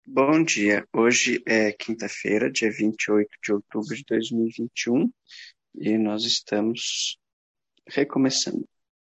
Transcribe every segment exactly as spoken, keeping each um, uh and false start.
Bom dia, hoje é quinta-feira, dia vinte e oito de outubro de dois mil e vinte e um, e nós estamos recomeçando.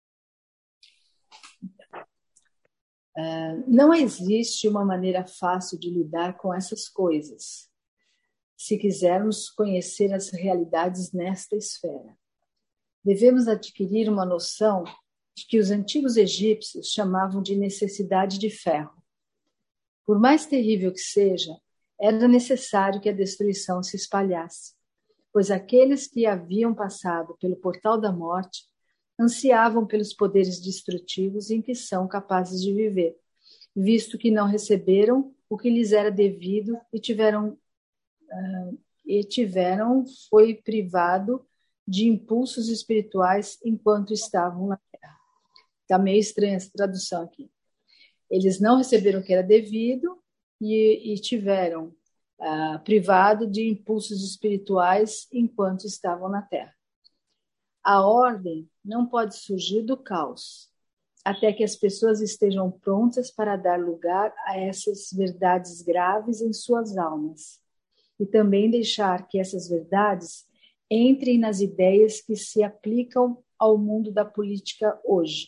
Uh, não existe uma maneira fácil de lidar com essas coisas, se quisermos conhecer as realidades nesta esfera. Devemos adquirir uma noção de que os antigos egípcios chamavam de necessidade de ferro. Por mais terrível que seja, era necessário que a destruição se espalhasse, pois aqueles que haviam passado pelo portal da morte ansiavam pelos poderes destrutivos em que são capazes de viver, visto que não receberam o que lhes era devido e tiveram, uh, e tiveram foi privado de impulsos espirituais enquanto estavam na Terra. Está meio estranha essa tradução aqui. Eles não receberam o que era devido e, e tiveram uh, privado de impulsos espirituais enquanto estavam na Terra. A ordem não pode surgir do caos, até que as pessoas estejam prontas para dar lugar a essas verdades graves em suas almas, e também deixar que essas verdades entrem nas ideias que se aplicam ao mundo da política hoje.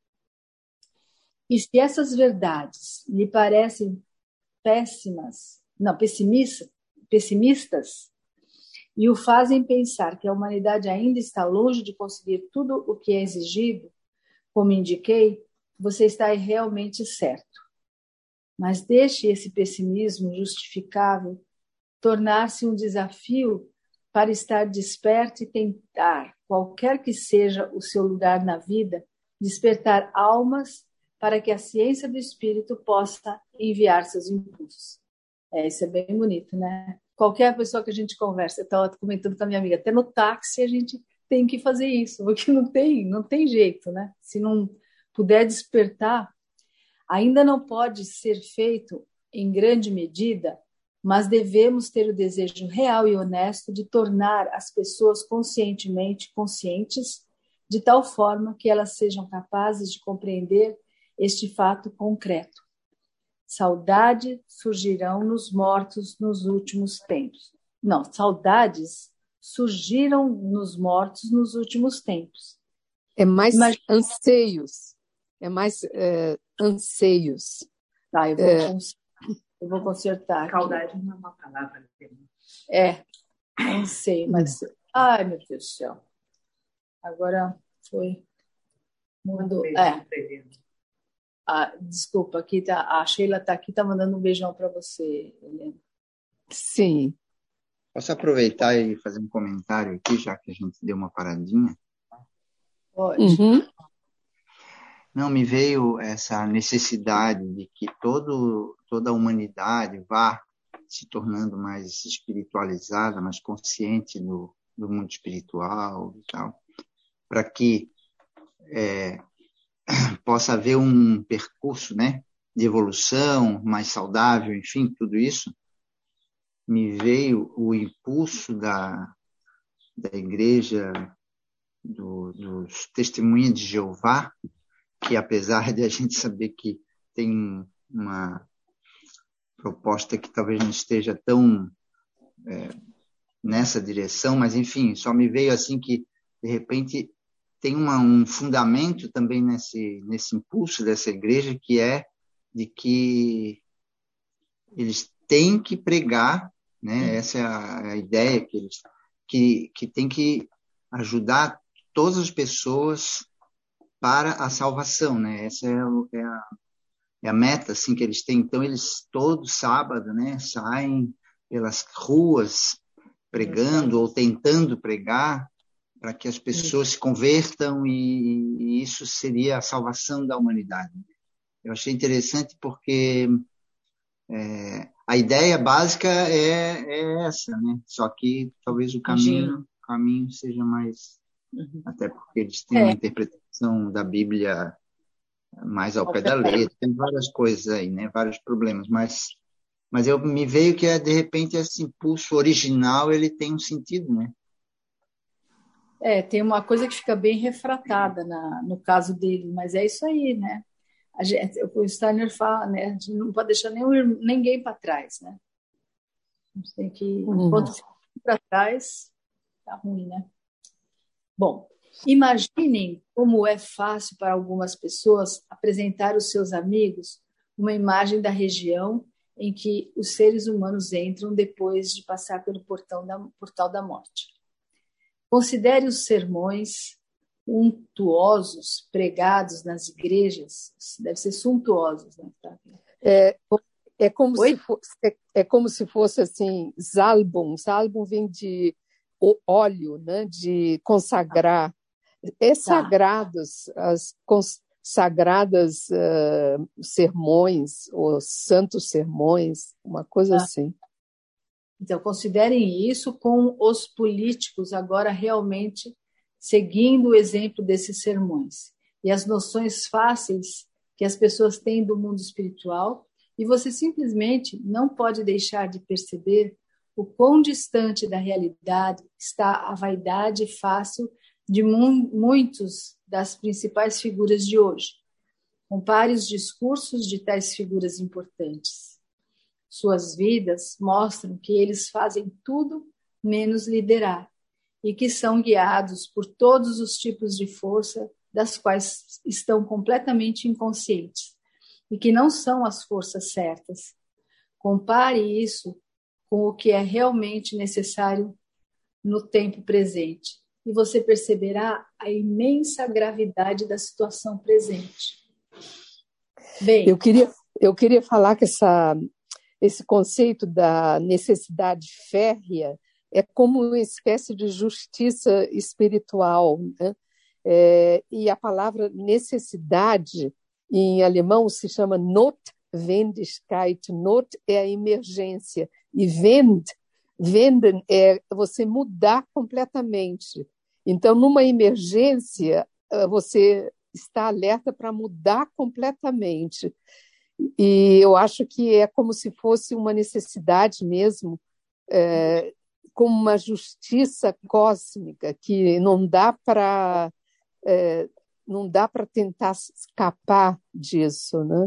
E se essas verdades lhe parecem péssimas, não, pessimistas, pessimistas, e o fazem pensar que a humanidade ainda está longe de conseguir tudo o que é exigido, como indiquei, você está realmente certo. Mas deixe esse pessimismo justificável tornar-se um desafio para estar desperto e tentar, qualquer que seja o seu lugar na vida, despertar almas para que a ciência do espírito possa enviar seus impulsos. É, isso é bem bonito, né? Qualquer pessoa que a gente conversa, eu estava comentando com a minha amiga, até no táxi a gente tem que fazer isso, porque não tem, não tem jeito, né? Se não puder despertar, ainda não pode ser feito em grande medida, mas devemos ter o desejo real e honesto de tornar as pessoas conscientemente conscientes, de tal forma que elas sejam capazes de compreender este fato concreto. Saudade surgirão nos mortos nos últimos tempos. Não, saudades surgiram nos mortos nos últimos tempos. É mais Mas... anseios. É mais é, anseios. Tá, eu vou, é... cons... eu vou consertar. Saudade não é uma palavra. É, anseio, mas... Ai, meu Deus do céu. Agora foi... Mudou. É. Ah, desculpa, aqui tá, a Sheila está aqui, está mandando um beijão para você, Helena. Sim. Posso aproveitar e fazer um comentário aqui, já que a gente deu uma paradinha? Pode. Uhum. Não, me veio essa necessidade de que todo, toda a humanidade vá se tornando mais espiritualizada, mais consciente do, do mundo espiritual e tal, para que é, possa haver um percurso, né, de evolução mais saudável, enfim, tudo isso. Me veio o impulso da, da igreja do, dos Testemunhas de Jeová, que apesar de a gente saber que tem uma proposta que talvez não esteja tão é, nessa direção, mas enfim, só me veio assim que, de repente, tem uma, um fundamento também nesse, nesse impulso dessa igreja, que é de que eles têm que pregar, né? Essa é a, a ideia, que eles que, que tem que ajudar todas as pessoas para a salvação, né? Essa é, o, é, a, é a meta assim, que eles têm. Então, eles todo sábado, né, saem pelas ruas pregando ou tentando pregar, para que as pessoas se convertam, e, e isso seria a salvação da humanidade. Eu achei interessante porque é, a ideia básica é, é essa, né? Só que talvez o caminho, o caminho seja mais... Uhum. Até porque eles têm é. uma interpretação da Bíblia mais ao pé da letra, tem várias coisas aí, né? Vários problemas, mas, mas eu, me veio que, de repente, esse impulso original ele tem um sentido, né? É, tem uma coisa que fica bem refratada na, no caso dele, mas é isso aí, né? a gente, o Steiner fala, né, a gente não pode deixar nenhum, ninguém para trás, né? A gente tem que, Uhum. quando fica para trás, tá ruim, né? Bom, imaginem como é fácil para algumas pessoas apresentar aos seus amigos uma imagem da região em que os seres humanos entram depois de passar pelo portão da, portal da morte. Considere os sermões untuosos pregados nas igrejas, deve ser suntuosos, né? É, é, como Oi? se fosse, é, é como se fosse assim, Salbum. Salbum vem de óleo, né? De consagrar. É sagrados, as sagradas uh, sermões, ou santos sermões, uma coisa Tá. assim. Então, considerem isso com os políticos agora realmente seguindo o exemplo desses sermões e as noções fáceis que as pessoas têm do mundo espiritual, e você simplesmente não pode deixar de perceber o quão distante da realidade está a vaidade fácil de mu- muitos das principais figuras de hoje. Compare os discursos de tais figuras importantes. Suas vidas mostram que eles fazem tudo menos liderar e que são guiados por todos os tipos de força das quais estão completamente inconscientes e que não são as forças certas. Compare isso com o que é realmente necessário no tempo presente e você perceberá a imensa gravidade da situação presente. Bem, eu queria, eu queria falar que essa, esse conceito da necessidade férrea é como uma espécie de justiça espiritual, né? É, e a palavra necessidade, em alemão, se chama Notwendigkeit. Not é a emergência. E Wend, wenden é você mudar completamente. Então, numa emergência, você está alerta para mudar completamente. E eu acho que é como se fosse uma necessidade mesmo, é, como uma justiça cósmica que não dá para é, não dá para tentar escapar disso, né?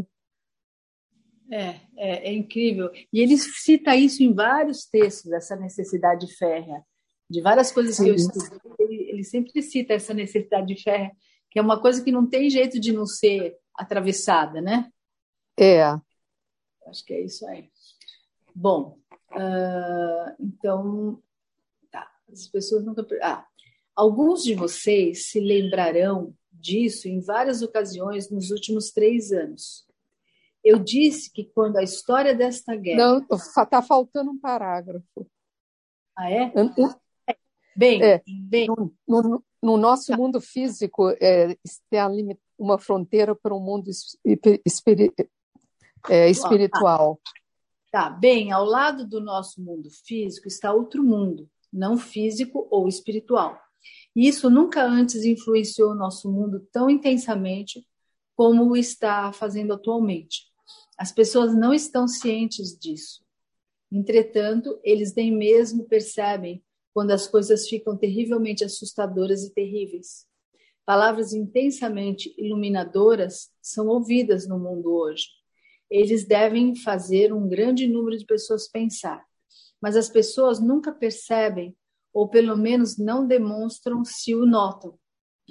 É, é, é incrível. E ele cita isso em vários textos, essa necessidade férrea. De várias coisas Sim. que eu estudei, ele, ele sempre cita essa necessidade férrea, que é uma coisa que não tem jeito de não ser atravessada, né? É. Acho que é isso aí. Bom, uh, então, tá. As pessoas nunca... Ah, alguns de vocês se lembrarão disso em várias ocasiões nos últimos três anos. Eu disse que quando a história desta guerra... Não, está faltando um parágrafo. Ah, é? Um, Bem, é, bem... No, no, no nosso mundo físico, é, tem uma fronteira para o mundo espiri, é, espiritual. Tá, bem, ao lado do nosso mundo físico está outro mundo, não físico ou espiritual. E isso nunca antes influenciou o nosso mundo tão intensamente como o está fazendo atualmente. As pessoas não estão cientes disso. Entretanto, eles nem mesmo percebem quando as coisas ficam terrivelmente assustadoras e terríveis. Palavras intensamente iluminadoras são ouvidas no mundo hoje. Eles devem fazer um grande número de pessoas pensar, mas as pessoas nunca percebem, ou pelo menos não demonstram se o notam.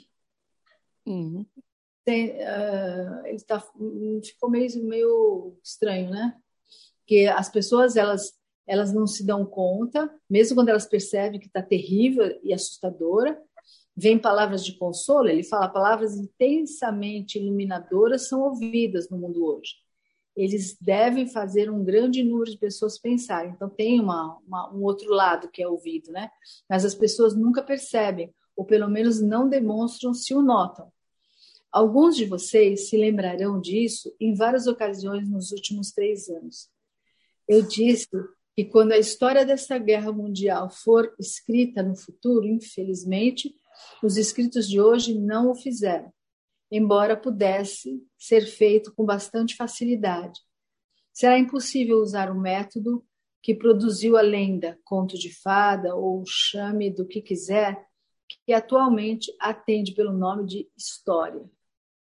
Uhum. Tem, uh, ele tá, ficou meio, meio estranho, né? Porque as pessoas, elas, elas não se dão conta, mesmo quando elas percebem que está terrível e assustadora, vem palavras de consolo, ele fala, palavras intensamente iluminadoras são ouvidas no mundo hoje. Eles devem fazer um grande número de pessoas pensar. Então, tem uma, uma, um outro lado que é ouvido, né? Mas as pessoas nunca percebem, ou pelo menos não demonstram se o notam. Alguns de vocês se lembrarão disso em várias ocasiões nos últimos três anos. Eu disse que quando a história dessa guerra mundial for escrita no futuro, infelizmente, os escritos de hoje não o fizeram, embora pudesse ser feito com bastante facilidade. Será impossível usar o método que produziu a lenda, conto de fada ou chame do que quiser, que atualmente atende pelo nome de história.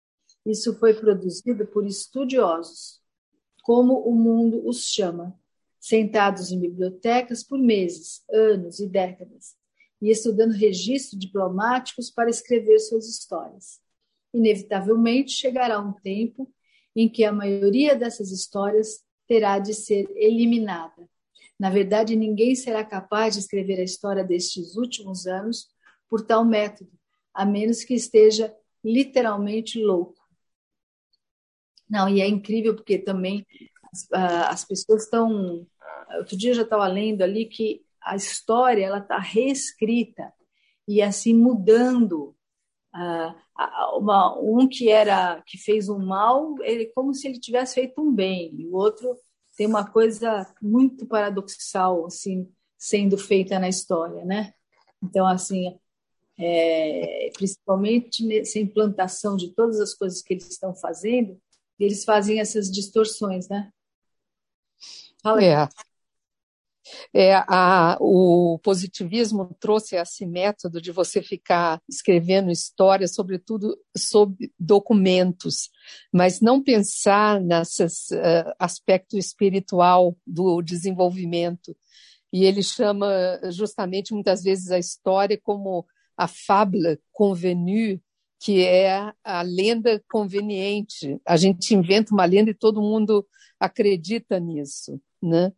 Isso foi produzido por estudiosos, como o mundo os chama, sentados em bibliotecas por meses, anos e décadas, e estudando registros diplomáticos para escrever suas histórias. Inevitavelmente chegará um tempo em que a maioria dessas histórias terá de ser eliminada. Na verdade, ninguém será capaz de escrever a história destes últimos anos por tal método, a menos que esteja literalmente louco. Não, e é incrível porque também as, as pessoas estão... Outro dia eu já estava lendo ali que a história ela está reescrita e assim mudando. Uh, uma, um que era que fez um mal, ele como se ele tivesse feito um bem, e o outro tem uma coisa muito paradoxal assim sendo feita na história, né? Então assim, é, principalmente nessa implantação de todas as coisas que eles estão fazendo, eles fazem essas distorções, né? Fala. É. É, a, o positivismo trouxe esse método de você ficar escrevendo histórias, sobretudo sobre documentos, mas não pensar nesse uh, aspecto espiritual do desenvolvimento. E ele chama justamente muitas vezes a história como a fable convenue, que é a lenda conveniente. A gente inventa uma lenda e todo mundo acredita nisso, né?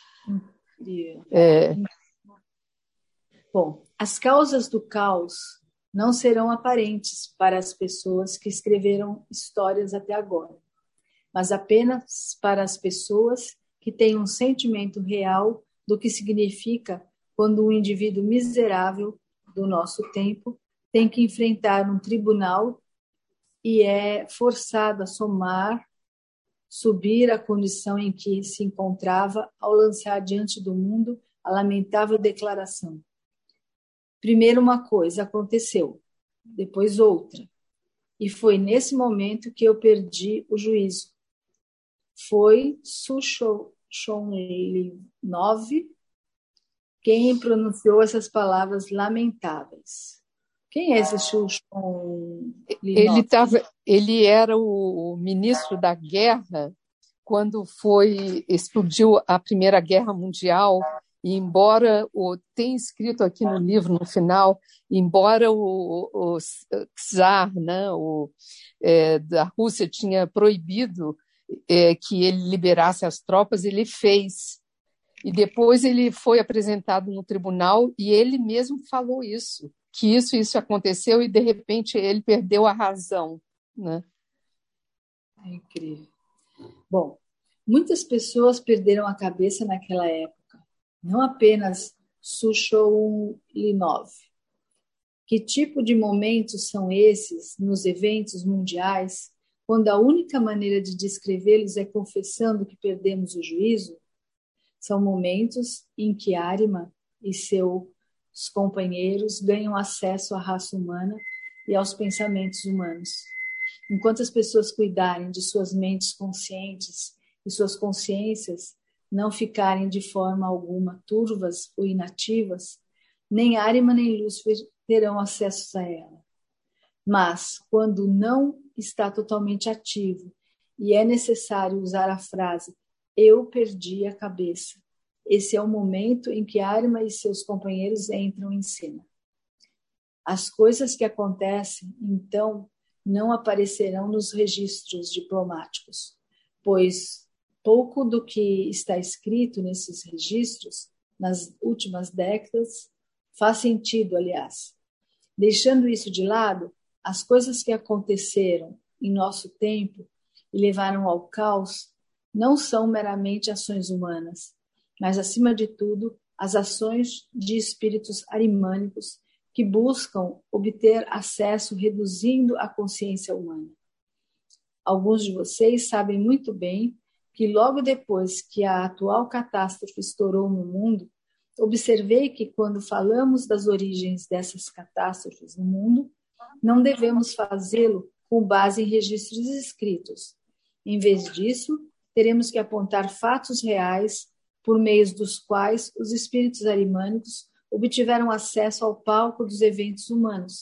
É. Bom, as causas do caos não serão aparentes para as pessoas que escreveram histórias até agora, mas apenas para as pessoas que têm um sentimento real do que significa quando um indivíduo miserável do nosso tempo tem que enfrentar um tribunal e é forçado a somar subir à condição em que se encontrava ao lançar diante do mundo a lamentável declaração. Primeiro uma coisa aconteceu, depois outra, e foi nesse momento que eu perdi o juízo. Foi Sushonlinov quem pronunciou essas palavras lamentáveis. Quem é esse Sushonlinov? Ele, tava, ele era o ministro da guerra quando foi, explodiu a Primeira Guerra Mundial, e embora, o, tem escrito aqui no livro, no final, embora o, o, o czar, né, o, é, da Rússia tinha proibido é, que ele liberasse as tropas, ele fez. E depois ele foi apresentado no tribunal e ele mesmo falou isso, que isso isso aconteceu e, de repente, ele perdeu a razão, né? É incrível. Bom, muitas pessoas perderam a cabeça naquela época, não apenas Sushonlinov. Que tipo de momentos são esses nos eventos mundiais, quando a única maneira de descrevê-los é confessando que perdemos o juízo? São momentos em que Arima e seus companheiros ganham acesso à raça humana e aos pensamentos humanos. Enquanto as pessoas cuidarem de suas mentes conscientes e suas consciências não ficarem de forma alguma turvas ou inativas, nem Arima nem Lúcifer terão acesso a ela. Mas, quando não está totalmente ativo e é necessário usar a frase eu perdi a cabeça, esse é o momento em que Arima e seus companheiros entram em cena. As coisas que acontecem, então, não aparecerão nos registros diplomáticos, pois pouco do que está escrito nesses registros, nas últimas décadas, faz sentido, aliás. Deixando isso de lado, as coisas que aconteceram em nosso tempo e levaram ao caos não são meramente ações humanas, mas, acima de tudo, as ações de espíritos arimânicos que buscam obter acesso reduzindo a consciência humana. Alguns de vocês sabem muito bem que logo depois que a atual catástrofe estourou no mundo, observei que quando falamos das origens dessas catástrofes no mundo, não devemos fazê-lo com base em registros escritos. Em vez disso, teremos que apontar fatos reais por meio dos quais os espíritos arimânicos obtiveram acesso ao palco dos eventos humanos,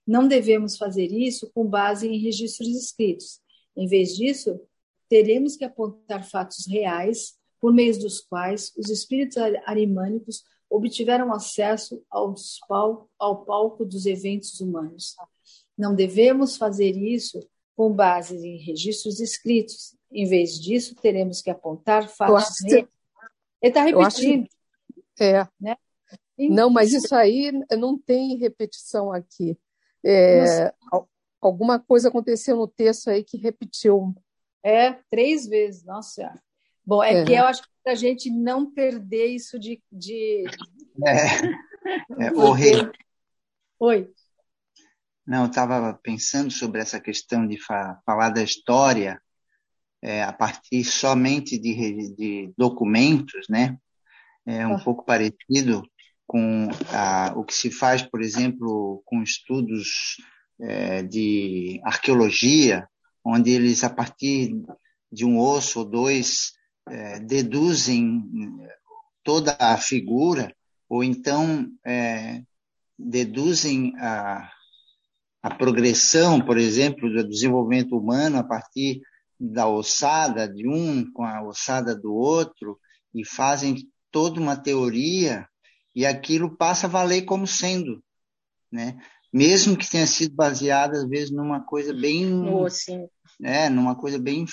Não devemos fazer isso com base em registros escritos. Em vez disso, teremos que apontar fatos reais por meio dos quais os espíritos arimânicos obtiveram acesso aos pal- ao palco dos eventos humanos. Não devemos fazer isso com base em registros escritos. Em vez disso, teremos que apontar fatos que, reais. Ele está repetindo. Que, é. Né? Não, mas isso aí não tem repetição aqui. É, alguma coisa aconteceu no texto aí que repetiu. É, três vezes, nossa senhora. Bom, é, é. que eu acho que para a gente não perder isso de... de... É, é horrível. Oi. Não, eu estava pensando sobre essa questão de fa falar da história é, a partir somente de, de documentos, né? É um ah. pouco parecido com a, o que se faz, por exemplo, com estudos é, de arqueologia, onde eles, a partir de um osso ou dois, é, deduzem toda a figura, ou então é, deduzem a, a progressão, por exemplo, do desenvolvimento humano a partir da ossada de um com a ossada do outro, e fazem toda uma teoria, e aquilo passa a valer como sendo, né? Mesmo que tenha sido baseado, às vezes, numa coisa bem... Oh, sim. É, numa coisa bem...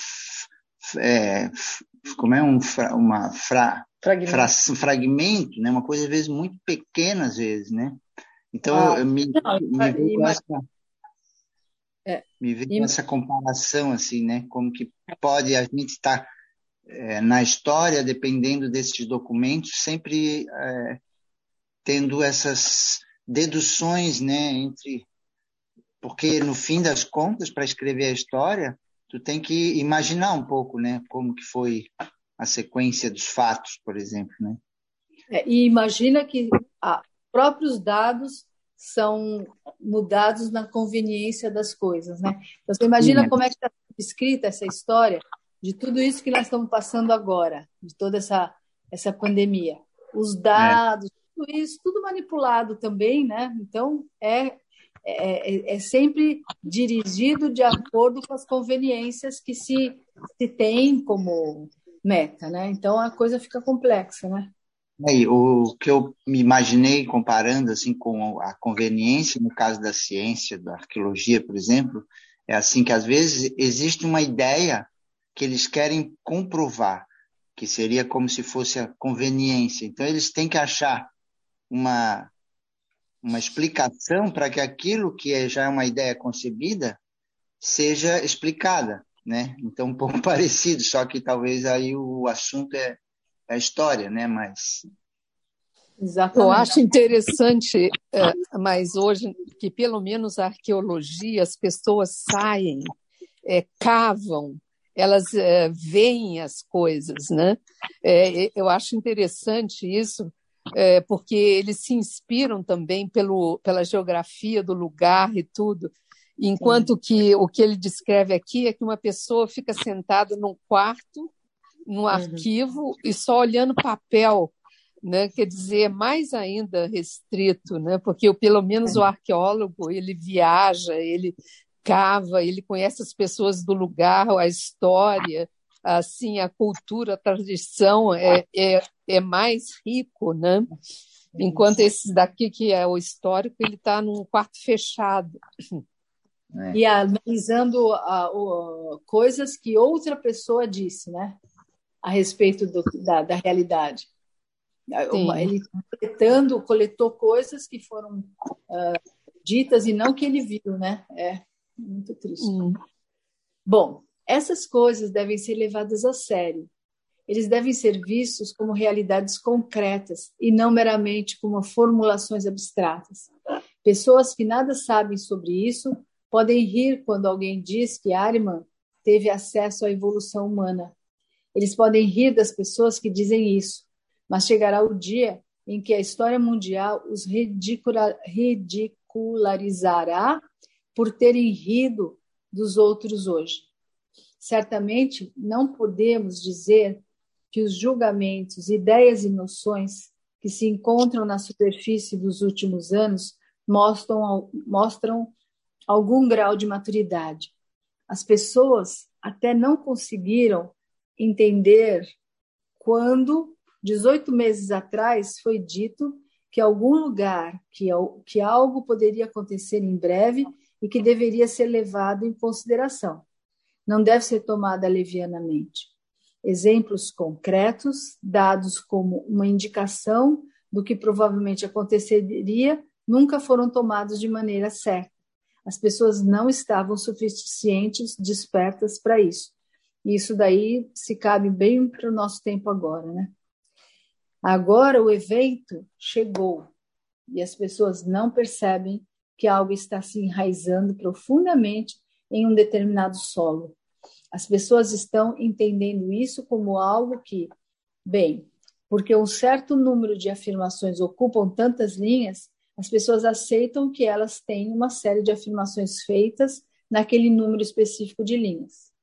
É, como é? Um, uma fra, fragmento. Fra, fragmento, né? Uma coisa, às vezes, muito pequena, às vezes, né? Então, ah, eu me, não, me veio com essa... É, me veio com essa comparação, assim, né? Como que pode a gente estar... É, na história, dependendo desses documentos, sempre é, tendo essas deduções, né, entre... Porque, no fim das contas, para escrever a história, tu tem que imaginar um pouco, né, como que foi a sequência dos fatos, por exemplo, né? É, e imagina que ah, próprios dados são mudados na conveniência das coisas, né? Então, você imagina Sim, como é que está escrita essa história de tudo isso que nós estamos passando agora, de toda essa, essa pandemia. Os dados, é. tudo isso, tudo manipulado também, né? Então, é, é, é sempre dirigido de acordo com as conveniências que se, se tem como meta, né? Então, a coisa fica complexa, né? É, o que eu me imaginei comparando assim, com a conveniência, no caso da ciência, da arqueologia, por exemplo, é assim que, às vezes, existe uma ideia que eles querem comprovar, que seria como se fosse a conveniência. Então, eles têm que achar uma, uma explicação para que aquilo que é, já é uma ideia concebida seja explicada, né? Então, um pouco parecido, só que talvez aí o assunto é, é a história, né? Mas... Exatamente. Eu acho interessante, mas hoje, que pelo menos a arqueologia, as pessoas saem, é, cavam, elas é, veem as coisas, né? É, eu acho interessante isso, é, porque eles se inspiram também pelo, pela geografia do lugar e tudo, enquanto que o que ele descreve aqui é que uma pessoa fica sentada num quarto, num arquivo, uhum. e só olhando papel, né? Quer dizer, mais ainda restrito, né? Porque pelo menos o arqueólogo, ele viaja, ele cava, ele conhece as pessoas do lugar, a história, assim, a cultura, a tradição é, é, é mais rico, né? Enquanto esse daqui, que é o histórico, ele está num quarto fechado. É. E analisando a, a, coisas que outra pessoa disse, né? A respeito do, da, da realidade. Uma, ele coletando, coletou coisas que foram uh, ditas e não que ele viu, né? É muito triste. Hum. Bom, essas coisas devem ser levadas a sério. Eles devem ser vistos como realidades concretas e não meramente como formulações abstratas. Pessoas que nada sabem sobre isso podem rir quando alguém diz que Ariman teve acesso à evolução humana. Eles podem rir das pessoas que dizem isso, mas chegará o dia em que a história mundial os ridicula, ridicularizará por terem rido dos outros hoje. Certamente não podemos dizer que os julgamentos, ideias e noções que se encontram na superfície dos últimos anos mostram, mostram algum grau de maturidade. As pessoas até não conseguiram entender quando, dezoito meses atrás, foi dito que algum lugar, que, que algo poderia acontecer em breve e que deveria ser levado em consideração. Não deve ser tomada levianamente. Exemplos concretos, dados como uma indicação do que provavelmente aconteceria, nunca foram tomados de maneira certa. As pessoas não estavam suficientes despertas para isso. E isso daí se cabe bem para o nosso tempo agora, né? Agora o evento chegou e as pessoas não percebem que algo está se enraizando profundamente em um determinado solo. As pessoas estão entendendo isso como algo que, bem, porque um certo número de afirmações ocupam tantas linhas, as pessoas aceitam que elas têm uma série de afirmações feitas naquele número específico de linhas.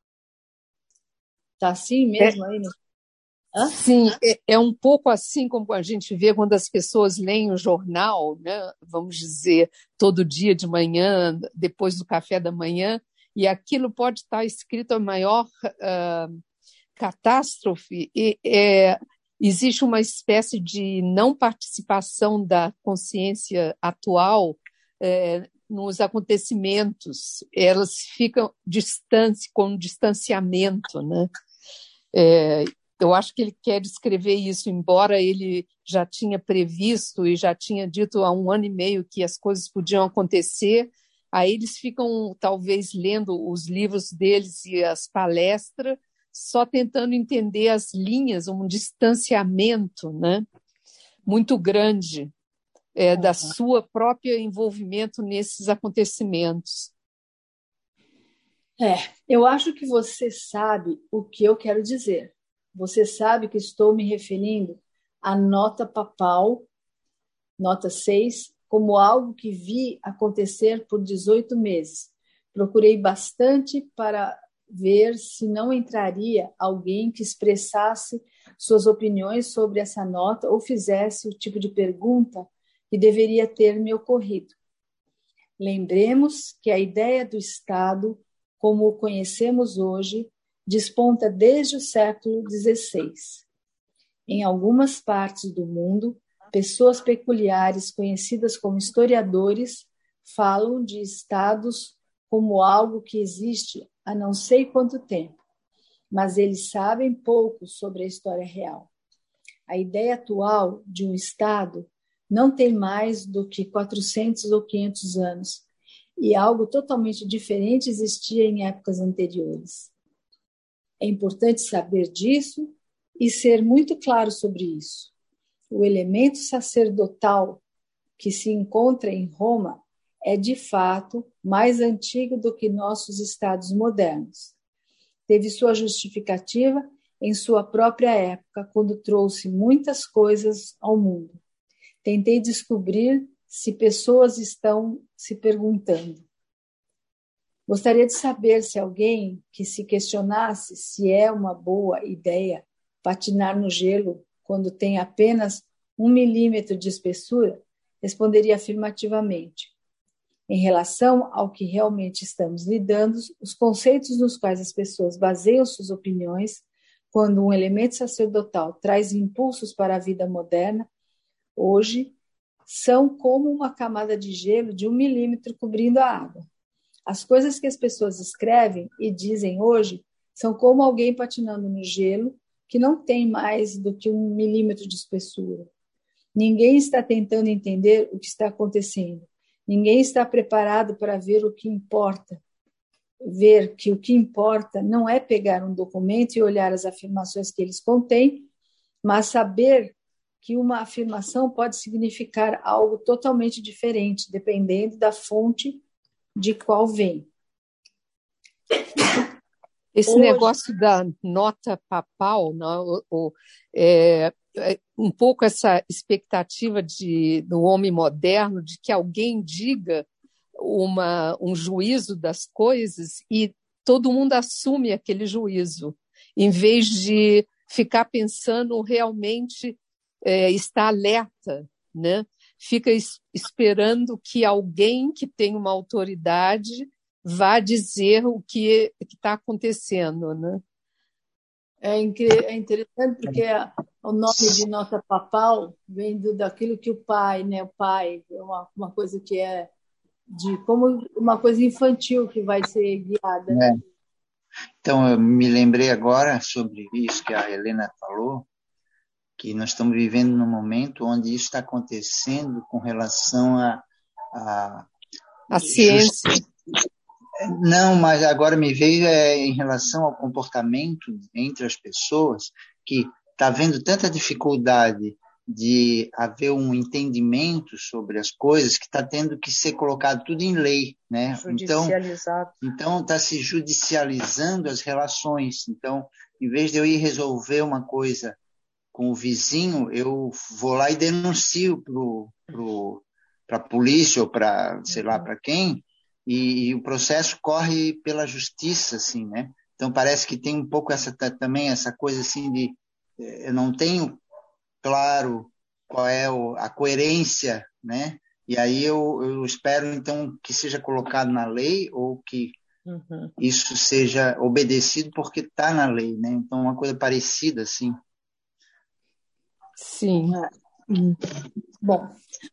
Tá assim mesmo é, aí? No... Hã? Sim, é, é um pouco assim como a gente vê quando as pessoas leem o jornal, né? Vamos dizer, todo dia de manhã, depois do café da manhã, e aquilo pode estar escrito a maior uh, catástrofe, e é, existe uma espécie de não participação da consciência atual é, nos acontecimentos, elas ficam distantes, com um distanciamento, né? É, eu acho que ele quer descrever isso, embora ele já tinha previsto e já tinha dito há um ano e meio que as coisas podiam acontecer, aí eles ficam talvez lendo os livros deles e as palestras, só tentando entender as linhas, um distanciamento, né, muito grande é, da sua própria envolvimento nesses acontecimentos. É, eu acho que você sabe o que eu quero dizer. Você sabe que estou me referindo à nota papal, nota seis, como algo que vi acontecer por dezoito meses. Procurei bastante para ver se não entraria alguém que expressasse suas opiniões sobre essa nota ou fizesse o tipo de pergunta que deveria ter me ocorrido. Lembremos que a ideia do Estado, como o conhecemos hoje, desponta desde o século dezesseis. Em algumas partes do mundo, pessoas peculiares, conhecidas como historiadores, falam de estados como algo que existe há não sei quanto tempo, mas eles sabem pouco sobre a história real. A ideia atual de um estado não tem mais do que quatrocentos ou quinhentos anos, e algo totalmente diferente existia em épocas anteriores. É importante saber disso e ser muito claro sobre isso. O elemento sacerdotal que se encontra em Roma é, de fato, mais antigo do que nossos estados modernos. Teve sua justificativa em sua própria época, quando trouxe muitas coisas ao mundo. Tentei descobrir se pessoas estão se perguntando. Gostaria de saber se alguém que se questionasse se é uma boa ideia patinar no gelo quando tem apenas um milímetro de espessura, responderia afirmativamente. Em relação ao que realmente estamos lidando, os conceitos nos quais as pessoas baseiam suas opiniões, quando um elemento sacerdotal traz impulsos para a vida moderna, hoje, são como uma camada de gelo de um milímetro cobrindo a água. As coisas que as pessoas escrevem e dizem hoje são como alguém patinando no gelo que não tem mais do que um milímetro de espessura. Ninguém está tentando entender o que está acontecendo. Ninguém está preparado para ver o que importa. Ver que o que importa não é pegar um documento e olhar as afirmações que eles contêm, mas saber que uma afirmação pode significar algo totalmente diferente, dependendo da fonte de qual vem. Esse Hoje... negócio da nota papal, não, o, o, é, é um pouco essa expectativa de, do homem moderno de que alguém diga uma, um juízo das coisas e todo mundo assume aquele juízo, em vez de ficar pensando realmente é, estar alerta, né? fica es- esperando que alguém que tem uma autoridade vá dizer o que está acontecendo, né? É, incri- é interessante porque a- o nome de nota papal vem do, daquilo que o pai, né? O pai é uma, uma coisa que é de como uma coisa infantil que vai ser guiada, né? É. Então, eu me lembrei agora sobre isso que a Helena falou, que nós estamos vivendo num momento onde isso está acontecendo com relação a, a A justi- ciência. Não, mas agora me veio é, em relação ao comportamento entre as pessoas, que está havendo tanta dificuldade de haver um entendimento sobre as coisas que está tendo que ser colocado tudo em lei, né? Então, Judicializado. então está se judicializando as relações. Então, em vez de eu ir resolver uma coisa com o vizinho, eu vou lá e denuncio para a polícia ou para, sei lá, para quem, e, e o processo corre pela justiça, assim, né? Então parece que tem um pouco essa também essa coisa assim de eu não tenho claro qual é o, a coerência, né? E aí eu, eu espero então que seja colocado na lei ou que Uhum. isso seja obedecido porque está na lei, né? Então uma coisa parecida assim. Sim. Hum. Bom,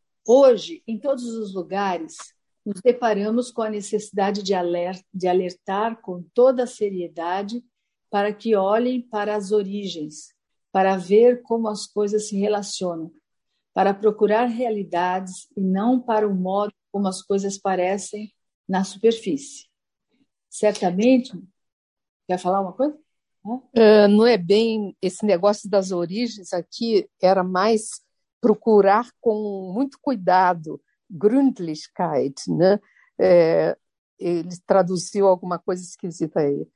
hoje, em todos os lugares, nos deparamos com a necessidade de, aler- de alertar com toda a seriedade para que olhem para as origens, para ver como as coisas se relacionam, para procurar realidades e não para o modo como as coisas parecem na superfície. Certamente, quer falar uma coisa? Hã? Uh, não é bem esse negócio das origens aqui, era mais procurar com muito cuidado, Gründlichkeit, né? É, ele traduziu alguma coisa esquisita aí.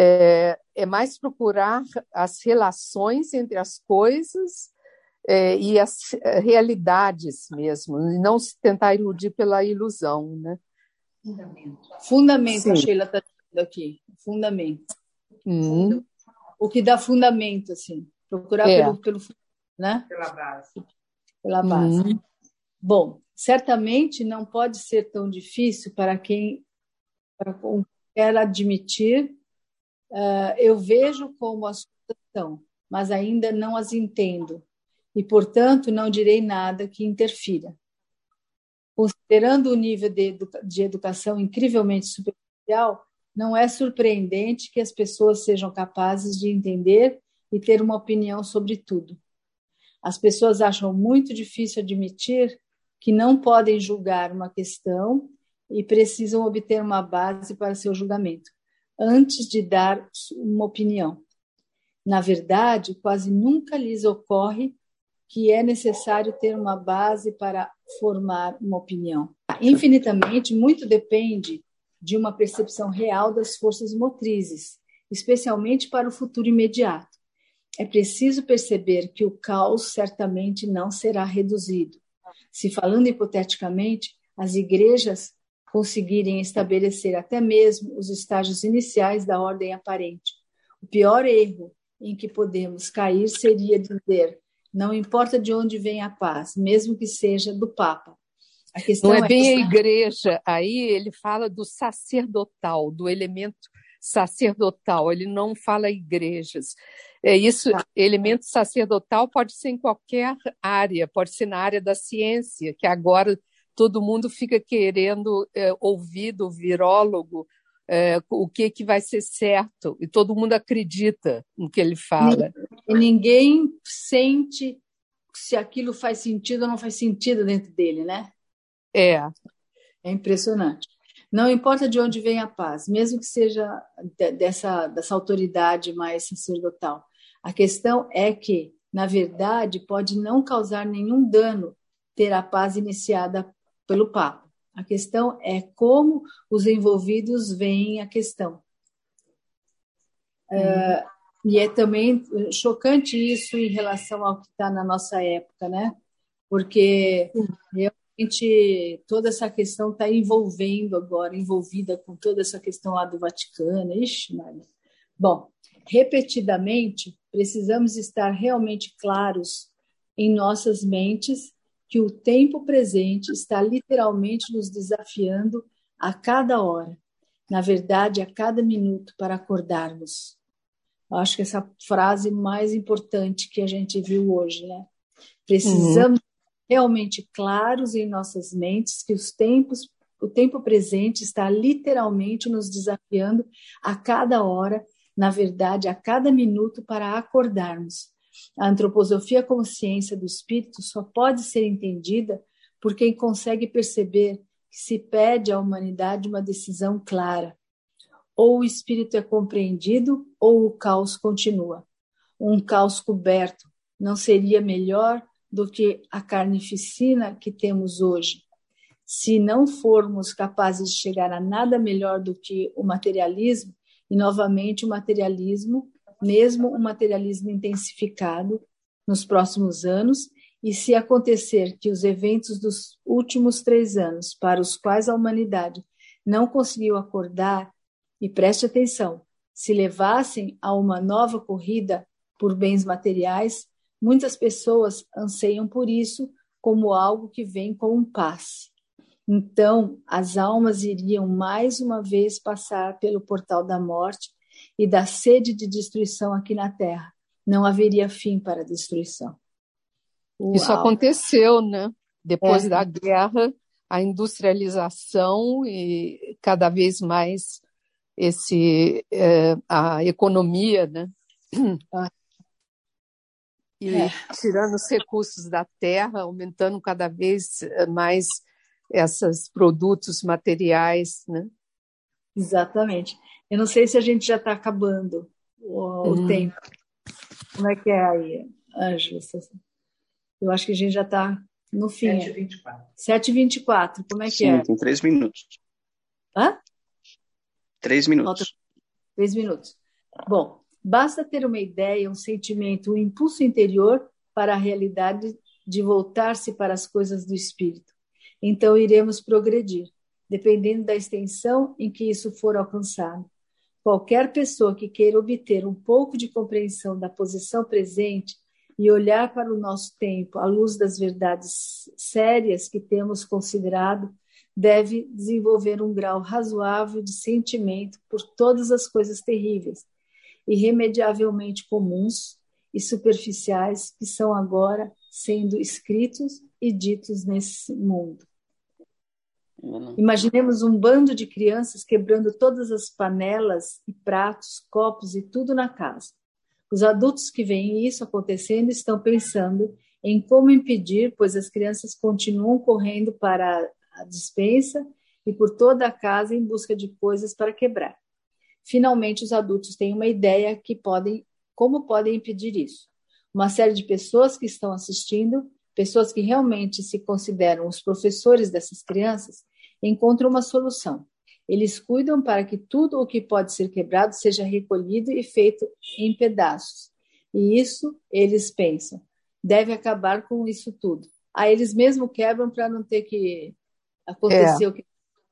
É, é mais procurar as relações entre as coisas é, e as realidades mesmo, e não se tentar iludir pela ilusão, né? Fundamento. Fundamento, Sim. a Sheila está dizendo aqui. Fundamento. Hum, O que dá fundamento, assim. Procurar é. pelo, pelo, né? Pela base. Pela base. Hum, Bom, certamente não pode ser tão difícil para quem para quem quer admitir. Uh, eu vejo como as coisas são, mas ainda não as entendo. E, portanto, não direi nada que interfira. Considerando o nível de, educa- de educação incrivelmente superficial, não é surpreendente que as pessoas sejam capazes de entender e ter uma opinião sobre tudo. As pessoas acham muito difícil admitir que não podem julgar uma questão e precisam obter uma base para seu julgamento, antes de dar uma opinião. Na verdade, quase nunca lhes ocorre que é necessário ter uma base para formar uma opinião. Infinitamente, muito depende de uma percepção real das forças motrizes, especialmente para o futuro imediato. É preciso perceber que o caos certamente não será reduzido. Se, falando hipoteticamente, as igrejas conseguirem estabelecer até mesmo os estágios iniciais da ordem aparente, o pior erro em que podemos cair seria dizer: não importa de onde vem a paz, mesmo que seja do Papa. A questão não é é bem a essa. igreja, aí ele fala do sacerdotal, do elemento sacerdotal, ele não fala igrejas. É isso, elemento sacerdotal pode ser em qualquer área, pode ser na área da ciência, que agora todo mundo fica querendo é, ouvir do virólogo é, o que, que vai ser certo, e todo mundo acredita no que ele fala. E ninguém sente se aquilo faz sentido ou não faz sentido dentro dele, né? É. É impressionante. Não importa de onde vem a paz, mesmo que seja dessa, dessa autoridade mais sacerdotal. A questão é que, na verdade, pode não causar nenhum dano ter a paz iniciada pelo Papa. A questão é como os envolvidos veem a questão. Hum. É, e é também chocante isso em relação ao que está na nossa época, né? Porque realmente toda essa questão está envolvendo agora, envolvida com toda essa questão lá do Vaticano. Ixi, Maria. Bom, repetidamente, precisamos estar realmente claros em nossas mentes que o tempo presente está literalmente nos desafiando a cada hora, na verdade, a cada minuto, para acordarmos. Eu acho que essa é a frase mais importante que a gente viu hoje, né? Precisamos uhum. realmente claros em nossas mentes que os tempos, o tempo presente está literalmente nos desafiando a cada hora, na verdade, a cada minuto, para acordarmos. A antroposofia como ciência do espírito só pode ser entendida por quem consegue perceber que se pede à humanidade uma decisão clara. Ou o espírito é compreendido, ou o caos continua. Um caos coberto não seria melhor do que a carnificina que temos hoje. Se não formos capazes de chegar a nada melhor do que o materialismo, e novamente o materialismo, mesmo o materialismo intensificado nos próximos anos, e se acontecer que os eventos dos últimos três anos, para os quais a humanidade não conseguiu acordar, e preste atenção, se levassem a uma nova corrida por bens materiais, muitas pessoas anseiam por isso como algo que vem com um passe. Então, as almas iriam mais uma vez passar pelo portal da morte e da sede de destruição aqui na Terra. Não haveria fim para a destruição. Uau. Isso aconteceu, né? Depois é. da guerra, a industrialização e cada vez mais esse, é, a economia, né? Ah. E é. tirando os recursos da terra, aumentando cada vez mais esses produtos materiais, né? Exatamente. Eu não sei se a gente já está acabando o, hum. o tempo. Como é que é aí, Ângela? Eu acho que a gente já está no fim. sete e vinte e quatro. sete e vinte e quatro, como é que Sim, é? Sim, tem três minutos. Hã? Três minutos. Falta três minutos. Bom, basta ter uma ideia, um sentimento, um impulso interior para a realidade de voltar-se para as coisas do espírito. Então iremos progredir, dependendo da extensão em que isso for alcançado. Qualquer pessoa que queira obter um pouco de compreensão da posição presente e olhar para o nosso tempo à luz das verdades sérias que temos considerado, deve desenvolver um grau razoável de sentimento por todas as coisas terríveis, irremediavelmente comuns e superficiais que são agora sendo escritos e ditos nesse mundo. Imaginemos um bando de crianças quebrando todas as panelas e pratos, copos e tudo na casa. Os adultos que veem isso acontecendo estão pensando em como impedir, pois as crianças continuam correndo para a despensa e por toda a casa em busca de coisas para quebrar. Finalmente, os adultos têm uma ideia que podem, como podem impedir isso. Uma série de pessoas que estão assistindo, pessoas que realmente se consideram os professores dessas crianças, encontram uma solução. Eles cuidam para que tudo o que pode ser quebrado seja recolhido e feito em pedaços. E isso, eles pensam, deve acabar com isso tudo. Aí eles mesmo quebram para não ter que acontecer é. o que...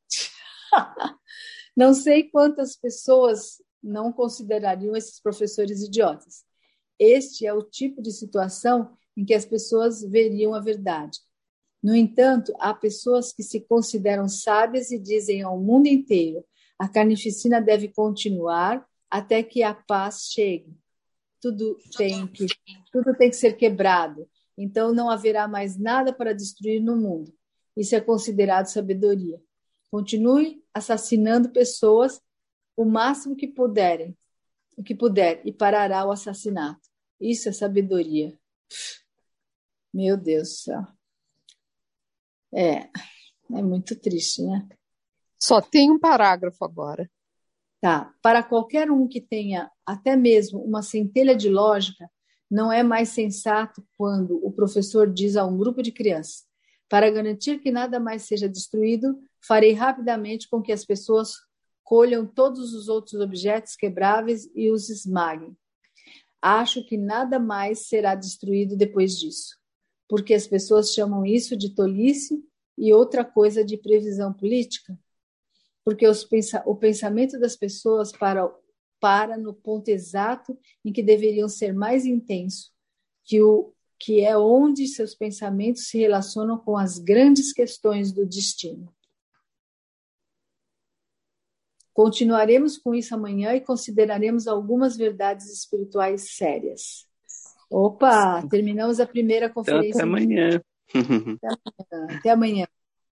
Não sei quantas pessoas não considerariam esses professores idiotas. Este é o tipo de situação em que as pessoas veriam a verdade. No entanto, há pessoas que se consideram sábias e dizem ao mundo inteiro: a carnificina deve continuar até que a paz chegue. Tudo tem que, tudo tem que ser quebrado. Então não haverá mais nada para destruir no mundo. Isso é considerado sabedoria. Continue assassinando pessoas o máximo que puderem, o que puder, e parará o assassinato. Isso é sabedoria. Meu Deus do céu. É, é muito triste, né? Só tem um parágrafo agora. Tá. Para qualquer um que tenha até mesmo uma centelha de lógica, não é mais sensato quando o professor diz a um grupo de crianças: para garantir que nada mais seja destruído, farei rapidamente com que as pessoas colham todos os outros objetos quebráveis e os esmaguem. Acho que nada mais será destruído depois disso, porque as pessoas chamam isso de tolice e outra coisa de previsão política, porque os pensa- o pensamento das pessoas para, para no ponto exato em que deveriam ser mais intenso que o que é onde seus pensamentos se relacionam com as grandes questões do destino. Continuaremos com isso amanhã e consideraremos algumas verdades espirituais sérias. Opa, terminamos a primeira conferência. Então, até amanhã. Até amanhã. Até amanhã.